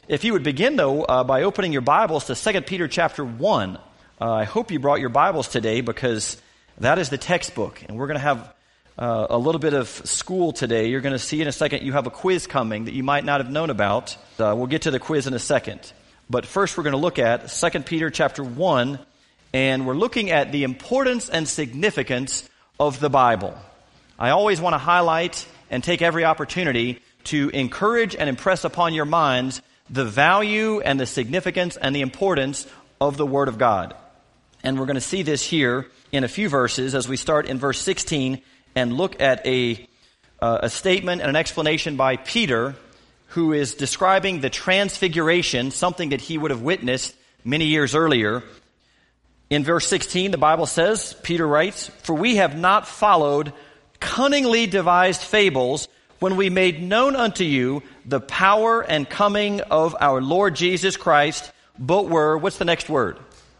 If you would begin, though, by opening your Bibles to 2 Peter chapter 1. I hope you brought your Bibles today because that is the textbook. And we're going to have a little bit of school today. You're going to see in a second you have a quiz coming that you might not have known about. We'll get to the quiz in a second. But first we're going to look at 2 Peter chapter 1. And we're looking at the importance and significance of the Bible. I always want to highlight and take every opportunity to encourage and impress upon your minds the value and the significance and the importance of the Word of God. And we're going to see this here in a few verses as we start in verse 16 and look at a statement and an explanation by Peter, who is describing the transfiguration, something that he would have witnessed many years earlier. In verse 16, the Bible says, Peter writes, "For we have not followed cunningly devised fables when we made known unto you the power and coming of our Lord Jesus Christ, but were," what's the next word?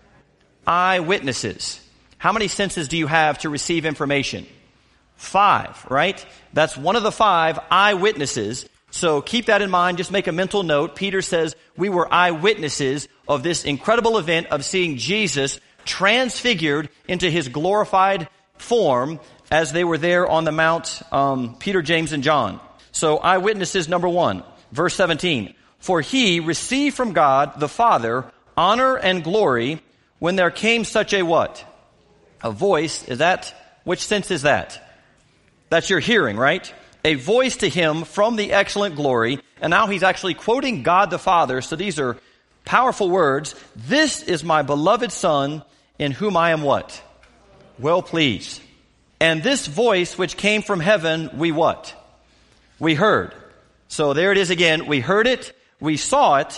Eyewitnesses. How many senses do you have to receive information? 5, right? That's one of the 5 eyewitnesses. So keep that in mind. Just make a mental note. Peter says we were eyewitnesses of this incredible event of seeing Jesus transfigured into his glorified form as they were there on the Mount, Peter, James, and John. So eyewitnesses number 1, verse 17. "For he received from God the Father honor and glory when there came such a" what? A voice. Is that, which sense is that? That's your hearing, right? "A voice to him from the excellent glory." And now he's actually quoting God the Father. So these are powerful words. "This is my beloved Son in whom I am" what? "Well pleased. And this voice which came from heaven, we" what? "We heard." So there it is again. We heard it. We saw it.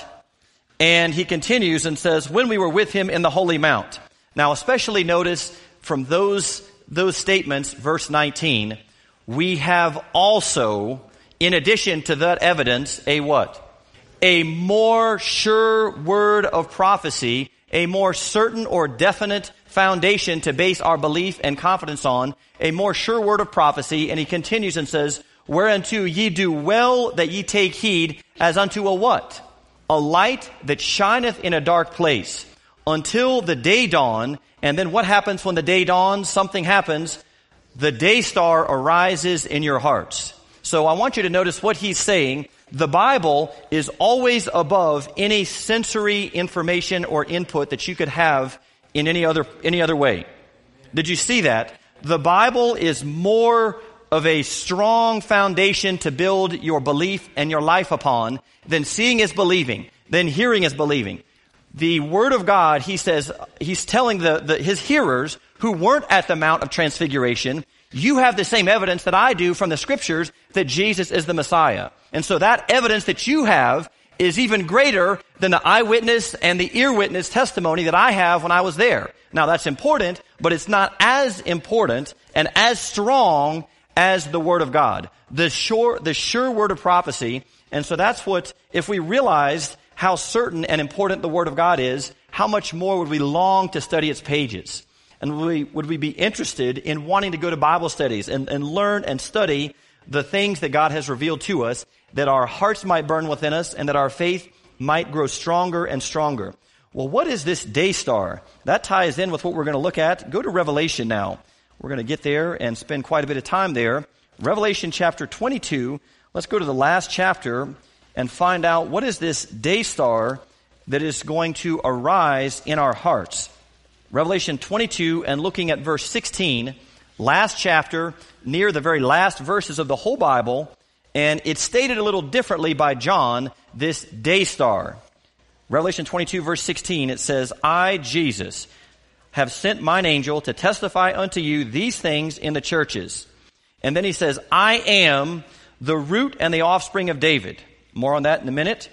And he continues and says, "When we were with him in the holy mount." Now, especially notice from those statements, verse 19, we have also, in addition to that evidence, a what? A more sure word of prophecy, a more certain or definite foundation to base our belief and confidence on, a more sure word of prophecy. And he continues and says, "Whereunto ye do well that ye take heed, as unto a" what? "A light that shineth in a dark place, until the day dawn." And then what happens when the day dawns? Something happens. The day star arises in your hearts. So I want you to notice what he's saying. The Bible is always above any sensory information or input that you could have in any other way. Did you see that? The Bible is more of a strong foundation to build your belief and your life upon than seeing is believing, than hearing is believing. The Word of God, he says, he's telling his hearers who weren't at the Mount of Transfiguration, you have the same evidence that I do from the Scriptures that Jesus is the Messiah. And so that evidence that you have is even greater than the eyewitness and the ear witness testimony that I have when I was there. Now that's important, but it's not as important and as strong as the Word of God, the sure word of prophecy. And so that's what, if we realized how certain and important the Word of God is, how much more would we long to study its pages? And would we be interested in wanting to go to Bible studies and learn and study the things that God has revealed to us, that our hearts might burn within us and that our faith might grow stronger and stronger? Well, what is this day star? That ties in with what we're going to look at. Go to Revelation now. We're going to get there and spend quite a bit of time there. Revelation chapter 22. Let's go to the last chapter and find out what is this day star that is going to arise in our hearts. Revelation 22, and looking at verse 16, last chapter, near the very last verses of the whole Bible, and it's stated a little differently by John, this day star. Revelation 22, verse 16, it says, "I, Jesus, have sent mine angel to testify unto you these things in the churches." And then he says, "I am the root and the offspring of David." More on that in a minute.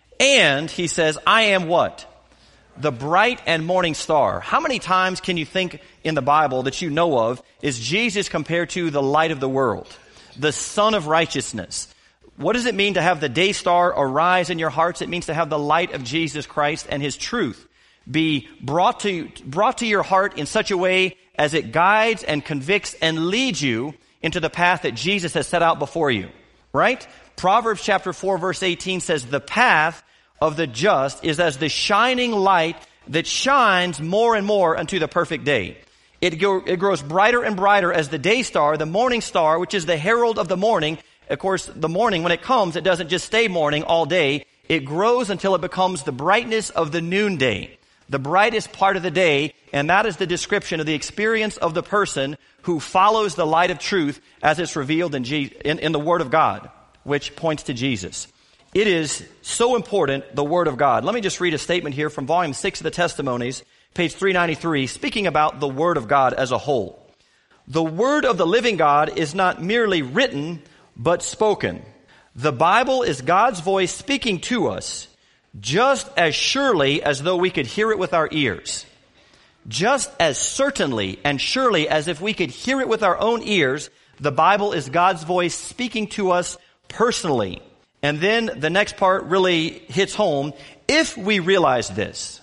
And he says, "I am" what? "The bright and morning star." How many times can you think in the Bible that you know of is Jesus compared to the light of the world, the Son of righteousness? What does it mean to have the day star arise in your hearts? It means to have the light of Jesus Christ and his truth be brought to your heart in such a way as it guides and convicts and leads you into the path that Jesus has set out before you. Right? Proverbs chapter 4 verse 18 says, "The path of the just is as the shining light that shines more and more unto the perfect day. It grows brighter and brighter as the day star, the morning star, which is the herald of the morning. Of course, the morning, when it comes, it doesn't just stay morning all day. It grows until it becomes the brightness of the noonday, the brightest part of the day, and that is the description of the experience of the person who follows the light of truth as it's revealed in the Word of God, which points to Jesus. It is so important, the Word of God. Let me just read a statement here from Volume 6 of the Testimonies, page 393, speaking about the Word of God as a whole. The Word of the living God is not merely written, but spoken. The Bible is God's voice speaking to us, just as surely as though we could hear it with our ears. Just as certainly and surely as if we could hear it with our own ears, the Bible is God's voice speaking to us personally. And then the next part really hits home. If we realized this,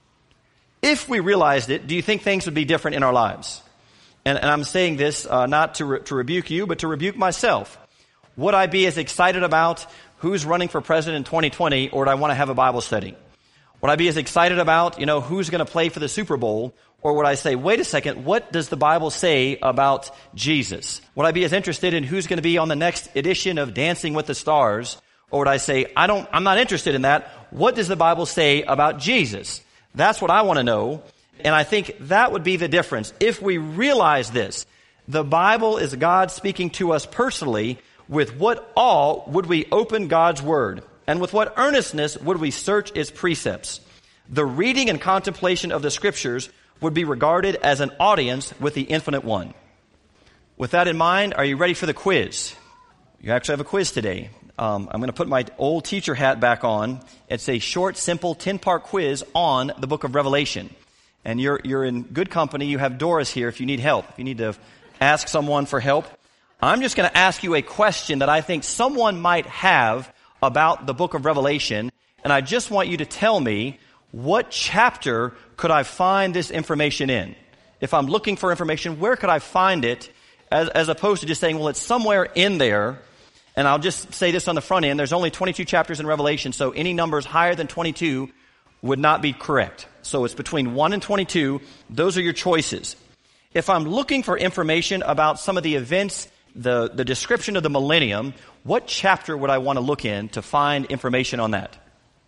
if we realized it, do you think things would be different in our lives? And I'm saying this not to rebuke you, but to rebuke myself. Would I be as excited about who's running for president in 2020, or would I want to have a Bible study? Would I be as excited about, who's going to play for the Super Bowl? Or would I say, wait a second, what does the Bible say about Jesus? Would I be as interested in who's going to be on the next edition of Dancing with the Stars? Or would I say, I'm not interested in that. What does the Bible say about Jesus? That's what I want to know. And I think that would be the difference. If we realize this, the Bible is God speaking to us personally. With what awe would we open God's Word? And with what earnestness would we search its precepts? The reading and contemplation of the Scriptures would be regarded as an audience with the Infinite One. With that in mind, are you ready for the quiz? You actually have a quiz today. I'm going to put my old teacher hat back on. It's a short, simple 10-part quiz on the book of Revelation. And you're in good company. You have Doris here if you need help. If you need to ask someone for help. I'm just going to ask you a question that I think someone might have about the book of Revelation, and I just want you to tell me, what chapter could I find this information in? If I'm looking for information, where could I find it, as opposed to just saying, well, it's somewhere in there, and I'll just say this on the front end. There's only 22 chapters in Revelation, so any numbers higher than 22 would not be correct. So it's between 1 and 22. Those are your choices. If I'm looking for information about some of the events, the description of the millennium, what chapter would I want to look in to find information on that?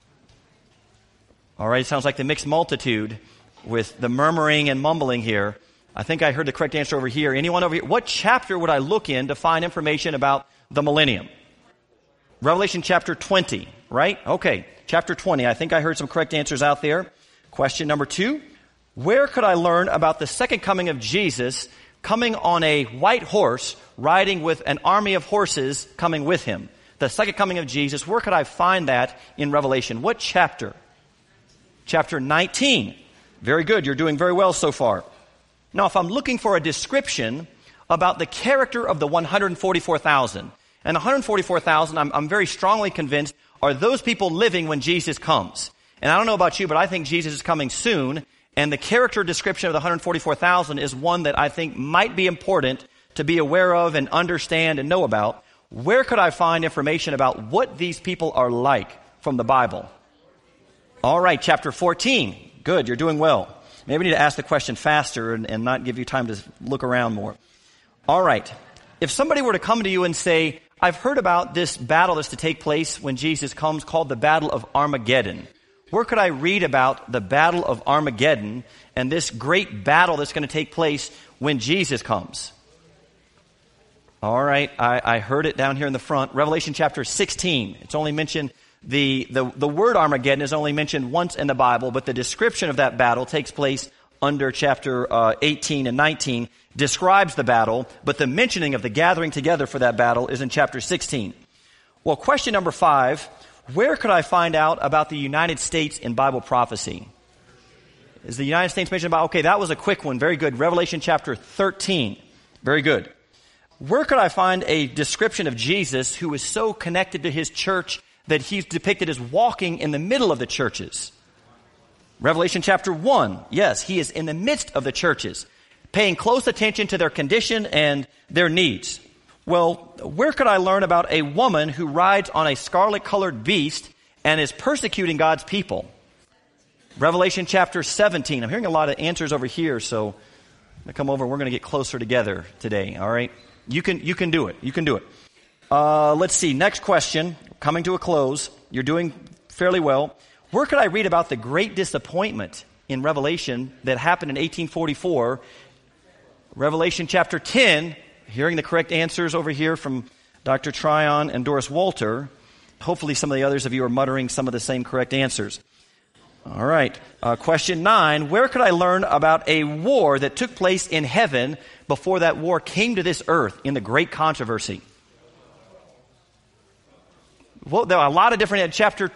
All right, it sounds like the mixed multitude with the murmuring and mumbling here. I think I heard the correct answer over here. Anyone over here? What chapter would I look in to find information about the millennium? Revelation chapter 20, right? Okay, chapter 20. I think I heard some correct answers out there. Question number 2. Where could I learn about the second coming of Jesus coming on a white horse, riding with an army of horses coming with him? The second coming of Jesus, where could I find that in Revelation? What chapter? Chapter 19. Very good. You're doing very well so far. Now, if I'm looking for a description about the character of the 144,000, and 144,000, I'm very strongly convinced, are those people living when Jesus comes. And I don't know about you, but I think Jesus is coming soon, and the character description of the 144,000 is one that I think might be important to be aware of and understand and know about. Where could I find information about what these people are like from the Bible? All right, chapter 14. Good, you're doing well. Maybe we need to ask the question faster and not give you time to look around more. All right. If somebody were to come to you and say, I've heard about this battle that's to take place when Jesus comes called the Battle of Armageddon. Where could I read about the Battle of Armageddon and this great battle that's going to take place when Jesus comes? All right, I heard it down here in the front. Revelation chapter 16. It's only mentioned, the word Armageddon is only mentioned once in the Bible, but the description of that battle takes place under chapter 18 and 19, describes the battle, but the mentioning of the gathering together for that battle is in chapter 16. Well, question number 5, where could I find out about the United States in Bible prophecy? Is the United States mentioned about? Okay, that was a quick one. Very good. Revelation chapter 13. Very good. Where could I find a description of Jesus who is so connected to his church that he's depicted as walking in the middle of the churches? Revelation chapter 1. Yes, he is in the midst of the churches, paying close attention to their condition and their needs. Well, where could I learn about a woman who rides on a scarlet-colored beast and is persecuting God's people. Revelation chapter 17. I'm hearing a lot of answers over here, so I'm going to come over. We're going to get closer together today, all right? You can do it. You can do it. Let's see. Next question. Coming to a close. You're doing fairly well. Where could I read about the great disappointment in Revelation that happened in 1844? Revelation chapter 10. Hearing the correct answers over here from Dr. Tryon and Doris Walter. Hopefully some of the others of you are muttering some of the same correct answers. All right. Question 9. Where could I learn about a war that took place in heaven before that war came to this earth in the great controversy? Well, there are a lot of different, in chapter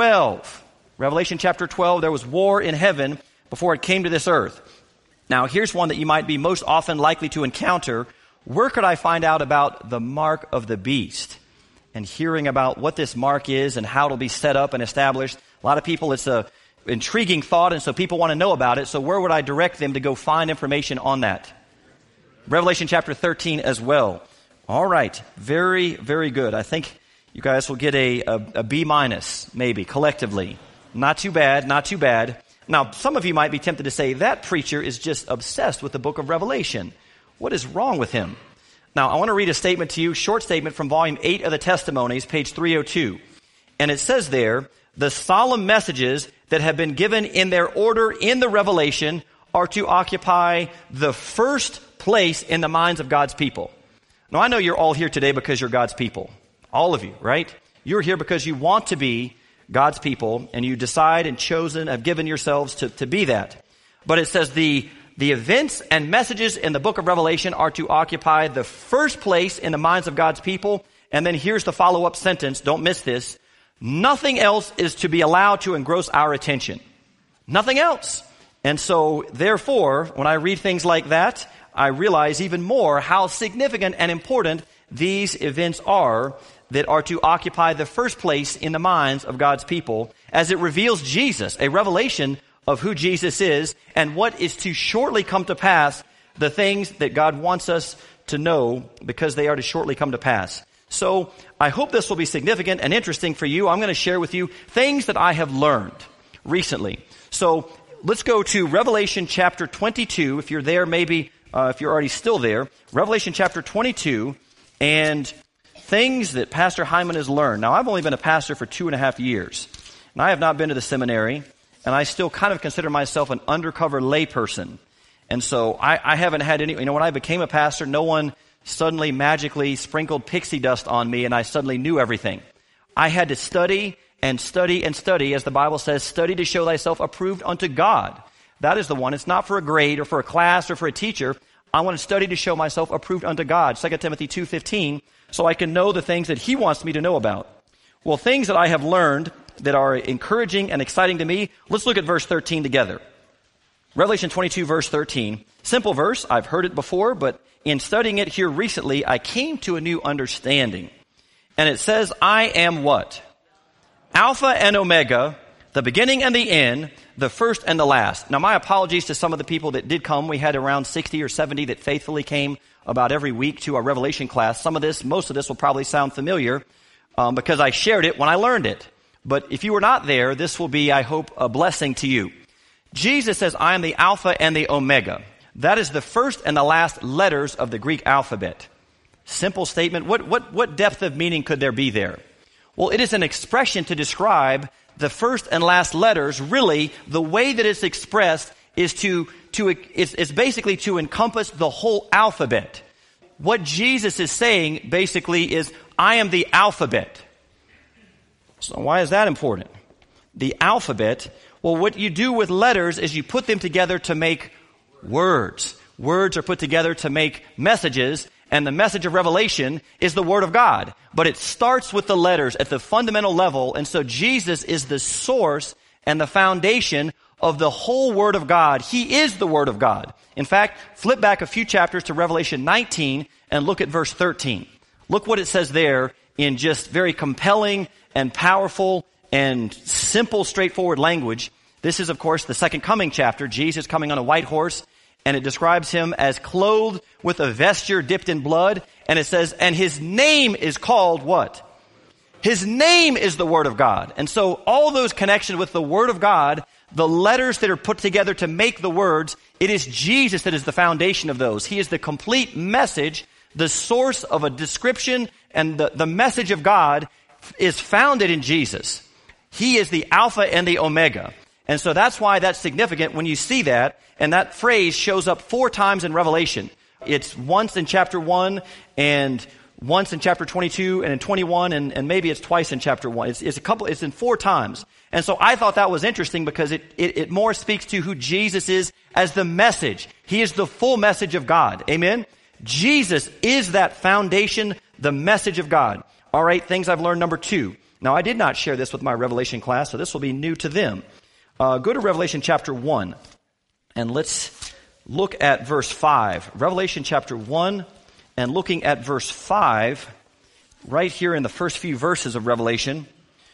12. Revelation chapter 12, there was war in heaven before it came to this earth. Now, here's one that you might be most often likely to encounter. Where could I find out about the mark of the beast? And hearing about what this mark is and how it'll be set up and established. A lot of people, it's a intriguing thought, and so people want to know about it. So where would I direct them to go find information on that? Revelation chapter 13 as well. All right. Very, very good. I think you guys will get a B minus, maybe, collectively. Not too bad, not too bad. Now, some of you might be tempted to say, that preacher is just obsessed with the book of Revelation. What is wrong with him? Now, I want to read a statement to you, short statement from volume 8 of the Testimonies, page 302. And it says there, the solemn messages that have been given in their order in the Revelation are to occupy the first place in the minds of God's people. Now, I know you're all here today because you're God's people. All of you, right? You're here because you want to be God's people, and you decide and chosen, have given yourselves to be that. But it says the events and messages in the book of Revelation are to occupy the first place in the minds of God's people. And then here's the follow-up sentence. Don't miss this. Nothing else is to be allowed to engross our attention. Nothing else. And so, therefore, when I read things like that, I realize even more how significant and important these events are that are to occupy the first place in the minds of God's people as it reveals Jesus, a revelation of who Jesus is and what is to shortly come to pass, the things that God wants us to know because they are to shortly come to pass. So I hope this will be significant and interesting for you. I'm going to share with you things that I have learned recently. So let's go to Revelation chapter 22. If you're there, maybe if you're already still there, Revelation chapter 22 and things that Pastor Hyman has learned. Now, I've only been a pastor for 2.5 years, and I have not been to the seminary, and I still kind of consider myself an undercover layperson. And so I haven't had any, when I became a pastor, no one suddenly magically sprinkled pixie dust on me and I suddenly knew everything. I had to study and study and study, as the Bible says, study to show thyself approved unto God. That is the one. It's not for a grade or for a class or for a teacher. I want to study to show myself approved unto God. 2 Timothy 2:15, so I can know the things that he wants me to know about. Well, things that I have learned that are encouraging and exciting to me, let's look at verse 13 together. Revelation 22, verse 13. Simple verse. I've heard it before, but in studying it here recently, I came to a new understanding. And it says, I am what? Alpha and Omega, the beginning and the end, the first and the last. Now, my apologies to some of the people that did come. We had around 60 or 70 that faithfully came about every week to our Revelation class. Most of this will probably sound familiar because I shared it when I learned it. But if you were not there, this will be, I hope, a blessing to you. Jesus says, I am the Alpha and the Omega. That is the first and the last letters of the Greek alphabet. Simple statement. What depth of meaning could there be there? Well, it is an expression to describe the first and last letters. Really, the way that it's expressed is is basically to encompass the whole alphabet. What Jesus is saying basically is, I am the alphabet. So why is that important? The alphabet, well, what you do with letters is you put them together to make words. Words are put together to make messages, and the message of Revelation is the Word of God. But it starts with the letters at the fundamental level, and so Jesus is the source and the foundation of the whole Word of God. He is the Word of God. In fact, flip back a few chapters to Revelation 19 and look at verse 13. Look what it says there in just very compelling and powerful and simple, straightforward language. This is, of course, the second coming chapter. Jesus coming on a white horse, and it describes him as clothed with a vesture dipped in blood. And it says, and his name is called what? His name is the Word of God. And so all those connections with the Word of God, the letters that are put together to make the words, it is Jesus that is the foundation of those. He is the complete message, the source of a description, and the message of God is founded in Jesus. He is the Alpha and the Omega. And so that's why that's significant when you see that, and that phrase shows up 4 times in Revelation. It's once in chapter 1, and once in chapter 22, and in 21, and maybe it's twice in chapter 1. It's in 4 times. And so I thought that was interesting because it more speaks to who Jesus is as the message. He is the full message of God. Amen? Jesus is that foundation, the message of God. All right, things I've learned. Number 2. Now, I did not share this with my Revelation class, so this will be new to them. Go to Revelation chapter 1, and let's look at verse 5. Revelation chapter 1, and looking at verse 5, right here in the first few verses of Revelation.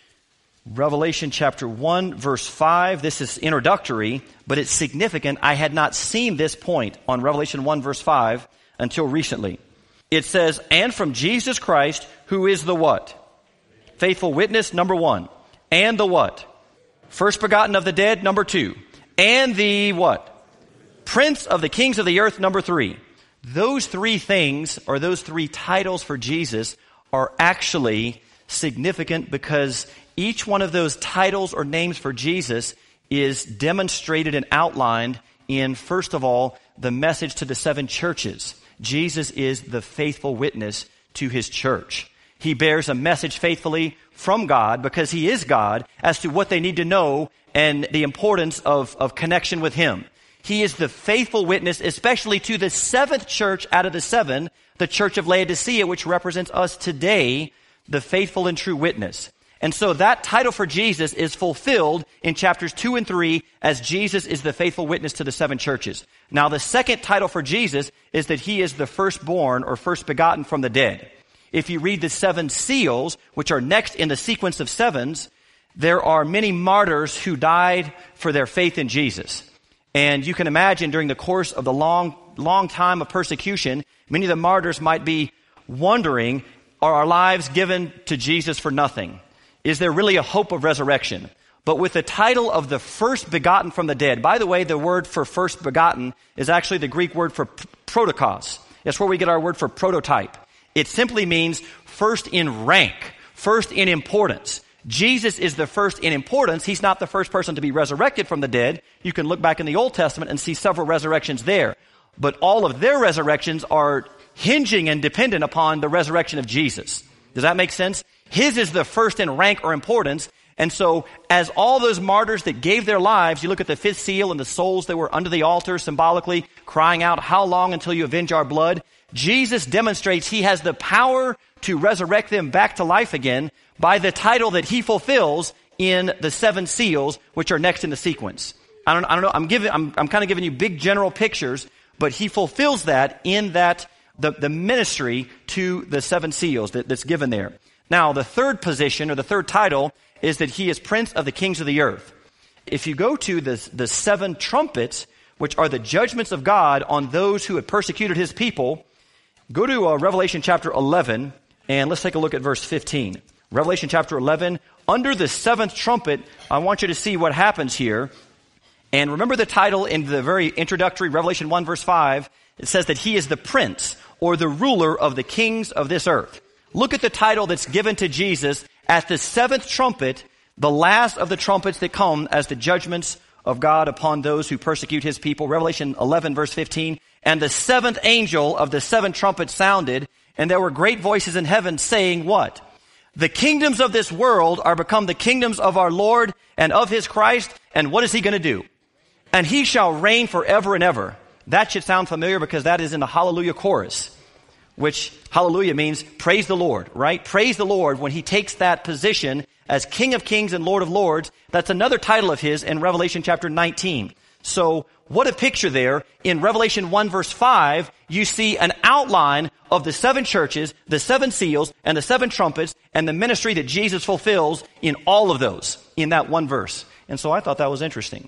Revelation chapter 1, verse 5. This is introductory, but it's significant. I had not seen this point on Revelation 1, verse 5 until recently. It says, and from Jesus Christ, who is the what? Faithful witness, number 1. And the what? First begotten of the dead, number 2. And the what? Prince of the kings of the earth, number 3. Those 3 things, or those 3 titles for Jesus, are actually significant because each one of those titles or names for Jesus is demonstrated and outlined in, first of all, the message to the 7 churches. Jesus is the faithful witness to his church. He bears a message faithfully from God because he is God as to what they need to know and the importance of connection with him. He is the faithful witness, especially to the 7th church out of the 7, the church of Laodicea, which represents us today, the faithful and true witness. And so that title for Jesus is fulfilled in chapters 2 and 3 as Jesus is the faithful witness to the 7 churches. Now, the second title for Jesus is that he is the firstborn or first begotten from the dead. If you read the 7 seals, which are next in the sequence of 7s, there are many martyrs who died for their faith in Jesus. And you can imagine during the course of the long time of persecution, many of the martyrs might be wondering, are our lives given to Jesus for nothing? Is there really a hope of resurrection? But with the title of the first begotten from the dead, by the way, the word for first begotten is actually the Greek word for protokos. That's where we get our word for prototype. It simply means first in rank, first in importance. Jesus is the first in importance. He's not the first person to be resurrected from the dead. You can look back in the Old Testament and see several resurrections there. But all of their resurrections are hinging and dependent upon the resurrection of Jesus. Does that make sense? His is the first in rank or importance. And so as all those martyrs that gave their lives, you look at the 5th seal and the souls that were under the altar symbolically crying out, how long until you avenge our blood? Jesus demonstrates he has the power to resurrect them back to life again by the title that he fulfills in the 7 seals, which are next in the sequence. I don't know. I'm kind of giving you big general pictures, but he fulfills that in that the ministry to the 7 seals that's given there. Now, the third position or the third title is that he is Prince of the kings of the earth. If you go to the 7 trumpets, which are the judgments of God on those who had persecuted his people, go to Revelation chapter 11, and let's take a look at verse 15. Revelation chapter 11, under the 7th trumpet, I want you to see what happens here. And remember the title in the very introductory Revelation 1 verse 5, it says that he is the prince or the ruler of the kings of this earth. Look at the title that's given to Jesus at the 7th trumpet, the last of the trumpets that come as the judgments of God upon those who persecute his people. Revelation 11 verse 15, and the 7th angel of the 7 trumpets sounded, and there were great voices in heaven saying what? The kingdoms of this world are become the kingdoms of our Lord and of his Christ, and what is he going to do? And he shall reign forever and ever. That should sound familiar because that is in the Hallelujah chorus, which hallelujah means praise the Lord, right? Praise the Lord when he takes that position as King of Kings and Lord of Lords. That's another title of his in Revelation chapter 19. So what a picture there. In Revelation 1 verse 5, you see an outline of the 7 churches, the 7 seals, and the 7 trumpets, and the ministry that Jesus fulfills in all of those, in that one verse. And so I thought that was interesting.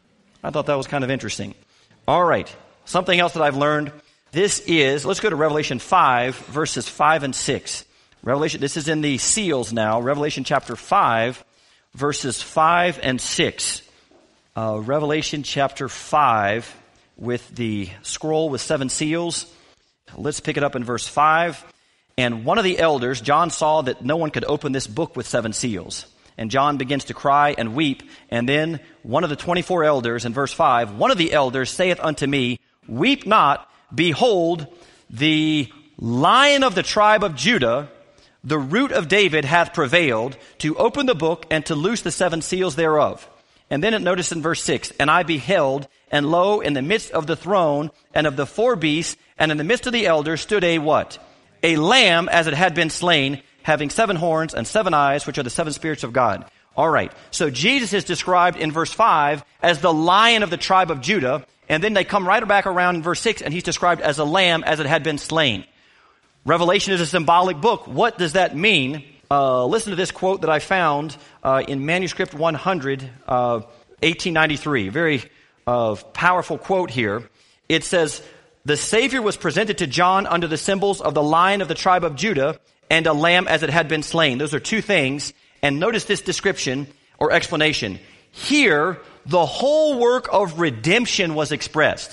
I thought that was kind of interesting. All right. Something else that I've learned. This is, let's go to Revelation 5, verses 5 and 6. Revelation, this is in the seals now. Revelation chapter 5, verses 5 and 6. Revelation chapter 5 with the scroll with 7 seals. Let's pick it up in verse 5. And one of the elders, John saw that no one could open this book with 7 seals. And John begins to cry and weep. And then one of the 24 elders, in verse 5, one of the elders saith unto me, Weep not, behold, the Lion of the tribe of Judah, the root of David, hath prevailed to open the book and to loose the 7 seals thereof. And then notice in verse 6, And I beheld, and lo, in the midst of the throne and of the 4 beasts, and in the midst of the elders stood a what? A lamb as it had been slain, having 7 horns and 7 eyes, which are the 7 spirits of God. All right. So Jesus is described in verse 5 as the Lion of the tribe of Judah. And then they come right back around in verse 6, and he's described as a lamb as it had been slain. Revelation is a symbolic book. What does that mean? Listen to this quote that I found in manuscript 100, 1893. Very powerful quote here. It says, The Savior was presented to John under the symbols of the Lion of the tribe of Judah and a lamb as it had been slain. Those are 2 things. And notice this description or explanation. Here, the whole work of redemption was expressed.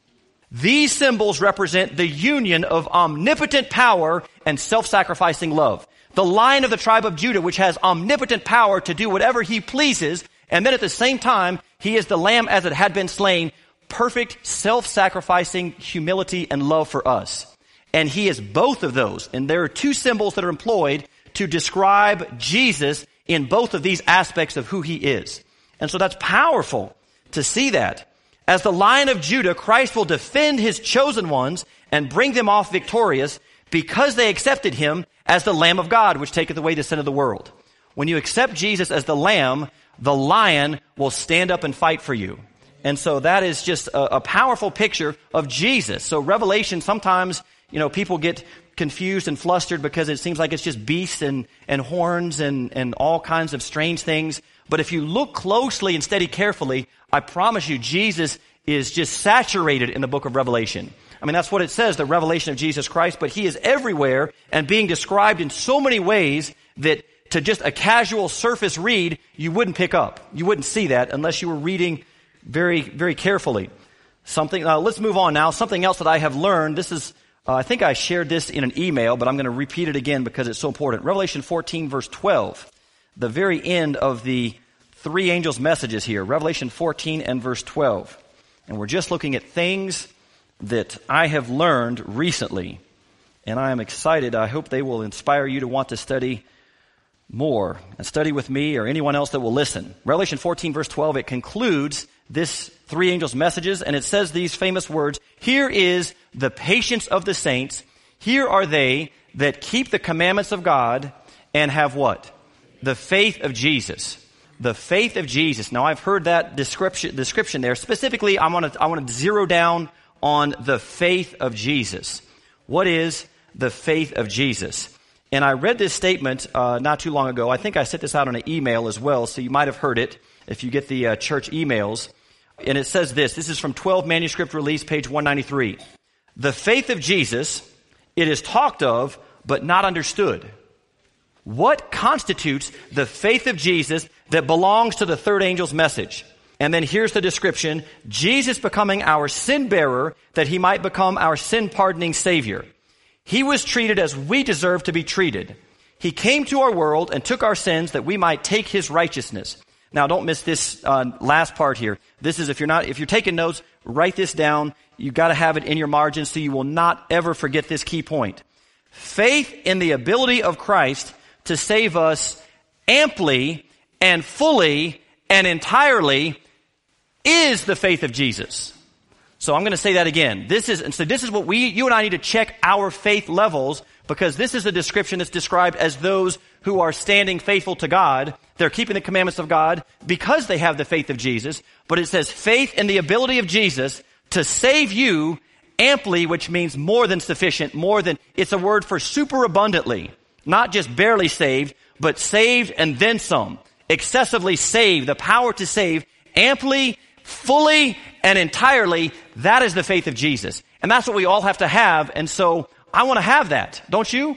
These symbols represent the union of omnipotent power and self-sacrificing love. The Lion of the tribe of Judah, which has omnipotent power to do whatever he pleases, and then at the same time, he is the lamb as it had been slain, perfect self-sacrificing humility and love for us. And he is both of those. And there are 2 symbols that are employed to describe Jesus in both of these aspects of who he is. And so that's powerful to see that. As the Lion of Judah, Christ will defend his chosen ones and bring them off victorious because they accepted him as the Lamb of God, which taketh away the sin of the world. When you accept Jesus as the Lamb, the Lion will stand up and fight for you. And so that is just a powerful picture of Jesus. So Revelation, sometimes, people get confused and flustered because it seems like it's just beasts and horns and all kinds of strange things. But if you look closely and study carefully, I promise you, Jesus is just saturated in the book of Revelation. I mean, that's what it says, the revelation of Jesus Christ, but he is everywhere and being described in so many ways that to just a casual surface read, you wouldn't pick up. You wouldn't see that unless you were reading very, very carefully. Let's move on now. Something else that I have learned, this is, I think I shared this in an email, but I'm going to repeat it again because it's so important. Revelation 14, verse 12, the very end of the 3 angels' messages here. Revelation 14 and verse 12. And we're just looking at things that I have learned recently. And I am excited. I hope they will inspire you to want to study more and study with me or anyone else that will listen. Revelation 14, verse 12, it concludes this 3 angels' messages, and it says these famous words, Here is the patience of the saints. Here are they that keep the commandments of God and have what? The faith of Jesus. The faith of Jesus. Now, I've heard that description there. Specifically, I want to zero down on the faith of Jesus. What is the faith of Jesus? And I read this statement not too long ago. I think I sent this out on an email as well, so you might have heard it if you get the church emails. And it says this. This is from 12 Manuscript Release, page 193. The faith of Jesus, it is talked of, but not understood. What constitutes the faith of Jesus that belongs to the 3rd angel's message? And then here's the description. Jesus becoming our sin bearer that he might become our sin pardoning Savior. He was treated as we deserve to be treated. He came to our world and took our sins that we might take his righteousness. Now don't miss this last part here. This is if you're taking notes, write this down. You've got to have it in your margins so you will not ever forget this key point. Faith in the ability of Christ to save us amply and fully and entirely is the faith of Jesus. So I'm going to say that again. This is what you and I need to check our faith levels, because this is a description that's described as those who are standing faithful to God. They're keeping the commandments of God because they have the faith of Jesus. But it says faith in the ability of Jesus to save you amply, which means more than sufficient, it's a word for super abundantly. Not just barely saved, but saved and then some. Excessively saved, the power to save amply, fully, and entirely. That is the faith of Jesus. And that's what we all have to have. And so I want to have that. Don't you?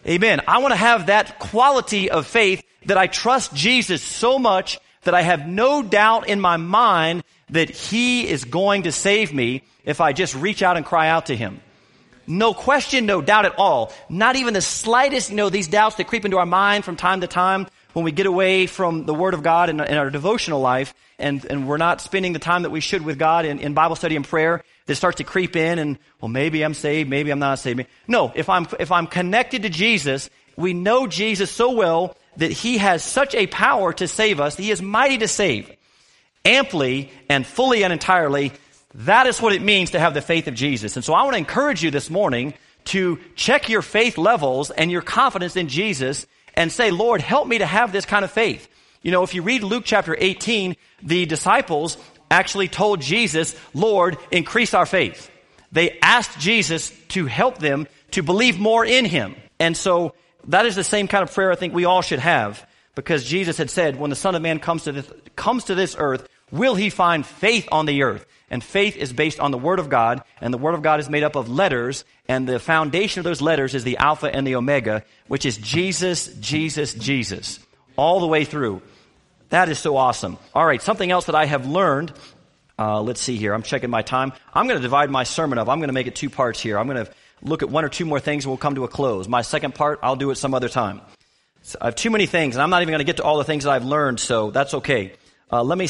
Amen. I want to have that quality of faith that I trust Jesus so much that I have no doubt in my mind that he is going to save me if I just reach out and cry out to him. No question, no doubt at all. Not even the slightest, these doubts that creep into our mind from time to time when we get away from the Word of God in our devotional life and we're not spending the time that we should with God in Bible study and prayer. That starts to creep in and, well, maybe I'm saved, maybe I'm not saved. No, if I'm connected to Jesus, we know Jesus so well that he has such a power to save us. He is mighty to save. Amply and fully and entirely, that is what it means to have the faith of Jesus. And so I want to encourage you this morning to check your faith levels and your confidence in Jesus and say, Lord, help me to have this kind of faith. If you read Luke chapter 18, the disciples actually told Jesus, Lord, increase our faith. They asked Jesus to help them to believe more in him. And so that is the same kind of prayer I think we all should have, because Jesus had said, when the Son of Man comes to this earth, will he find faith on the earth? And faith is based on the Word of God, and the Word of God is made up of letters, and the foundation of those letters is the Alpha and the Omega, which is Jesus, Jesus, Jesus, all the way through. That is so awesome. All right, something else that I have learned. Let's see here. I'm checking my time. I'm going to divide my sermon up. I'm going to make it 2 parts here. I'm going to look at 1 or 2 more things and we'll come to a close. My second part, I'll do it some other time. So I have too many things, and I'm not even going to get to all the things that I've learned, so that's okay. I'm going to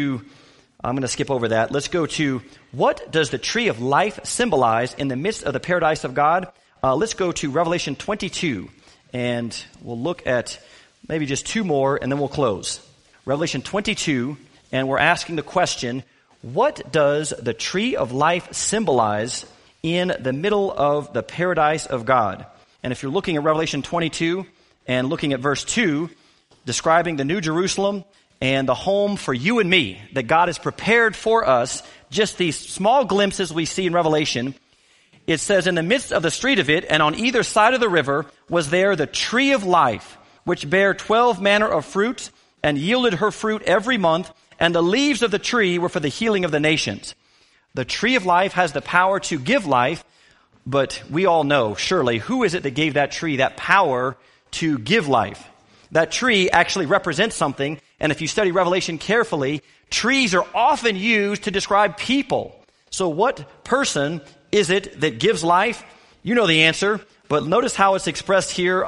skip over that. Let's go to, what does the tree of life symbolize in the midst of the paradise of God? Let's go to Revelation 22, and we'll look at maybe just 2 more, and then we'll close. Revelation 22, and we're asking the question, what does the tree of life symbolize in the middle of the paradise of God? And if you're looking at Revelation 22 and looking at verse 2, describing the New Jerusalem and the home for you and me that God has prepared for us, just these small glimpses we see in Revelation, it says, in the midst of the street of it, and on either side of the river, was there the tree of life, which bare 12 manner of fruit, and yielded her fruit every month, and the leaves of the tree were for the healing of the nations. The tree of life has the power to give life, but we all know, surely, who is it that gave that tree that power to give life? That tree actually represents something, and if you study Revelation carefully, trees are often used to describe people. So what person is it that gives life? You know the answer, but notice how it's expressed here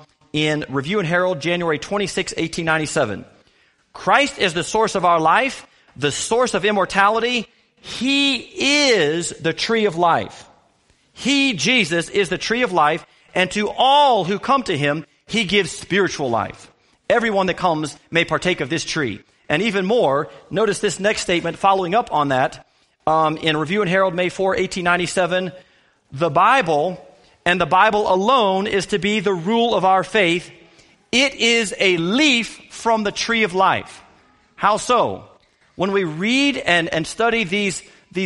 in Review and Herald, January 26, 1897. Christ is the source of our life, the source of immortality. He is the tree of life. He, Jesus, is the tree of life, and to all who come to him, he gives spiritual life. Everyone that comes may partake of this tree. And even more, notice this next statement following up on that. In Review and Herald, May 4, 1897, the Bible, and the Bible alone, is to be the rule of our faith. It is a leaf from the tree of life. How so? When we read and study these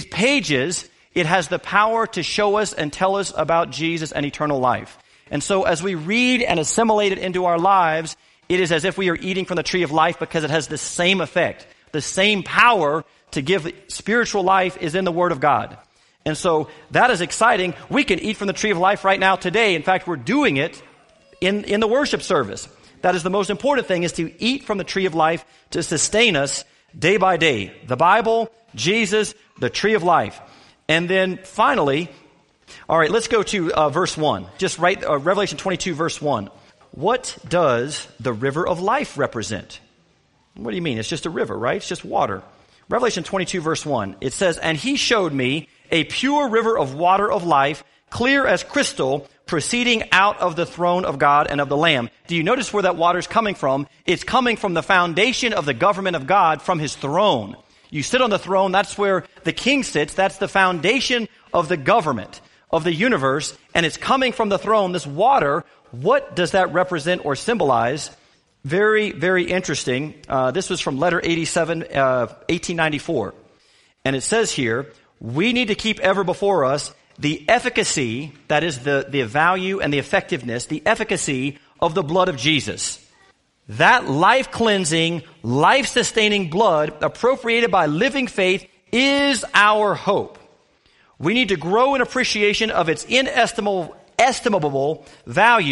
pages, it has the power to show us and tell us about Jesus and eternal life. And so as we read and assimilate it into our lives, it is as if we are eating from the tree of life, because it has the same effect. The same power to give spiritual life is in the Word of God. And so that is exciting. We can eat from the tree of life right now today. In fact, we're doing it in the worship service. That is the most important thing, is to eat from the tree of life to sustain us day by day. The Bible, Jesus, the tree of life. And then finally, all right, let's go to verse 1. Just write Revelation 22, verse 1. What does the river of life represent? What do you mean? It's just a river, right? It's just water. Revelation 22, verse 1. It says, and he showed me a pure river of water of life, clear as crystal, proceeding out of the throne of God and of the Lamb. Do you notice where that water is coming from? It's coming from the foundation of the government of God, from his throne. You sit on the throne, that's where the king sits. That's the foundation of the government of the universe, and it's coming from the throne. This water, what does that represent or symbolize? Very, very interesting. This was from letter 87, 1894. And it says here, we need to keep ever before us the efficacy, that is the value and the effectiveness, the efficacy of the blood of Jesus. That life-cleansing, life-sustaining blood appropriated by living faith is our hope. We need to grow in appreciation of its inestimable value,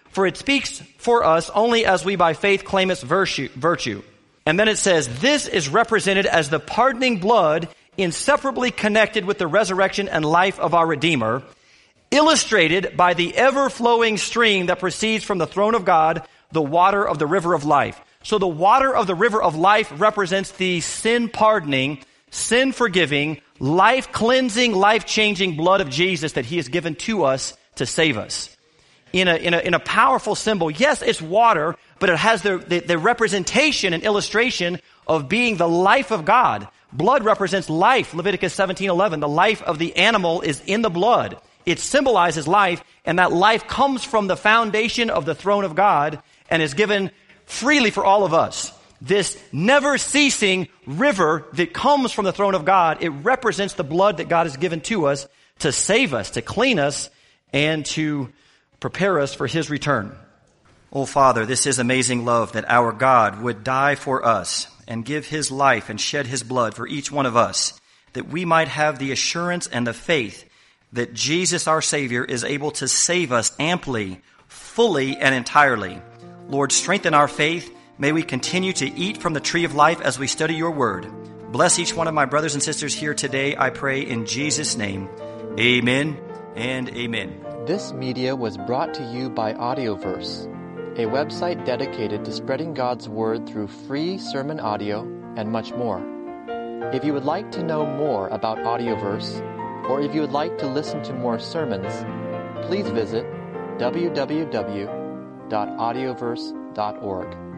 For it speaks for us only as we by faith claim its virtue. And then it says, this is represented as the pardoning blood inseparably connected with the resurrection and life of our Redeemer, illustrated by the ever-flowing stream that proceeds from the throne of God, the water of the river of life. So the water of the river of life represents the sin-pardoning, sin-forgiving, life-cleansing, life-changing blood of Jesus that he has given to us to save us. In a powerful symbol, yes, it's water, but it has the representation and illustration of being the life of God. Blood represents life. Leviticus 17:11. The life of the animal is in the blood. It symbolizes life, and that life comes from the foundation of the throne of God and is given freely for all of us. This never-ceasing river that comes from the throne of God, it represents the blood that God has given to us to save us, to clean us, and to prepare us for his return. Oh, Father, this is amazing love that our God would die for us and give his life and shed his blood for each one of us, that we might have the assurance and the faith that Jesus, our Savior, is able to save us amply, fully, and entirely. Lord, strengthen our faith. May we continue to eat from the tree of life as we study your word. Bless each one of my brothers and sisters here today, I pray in Jesus' name. Amen and amen. This media was brought to you by Audioverse, a website dedicated to spreading God's word through free sermon audio and much more. If you would like to know more about Audioverse, or if you would like to listen to more sermons, please visit www.audioverse.org.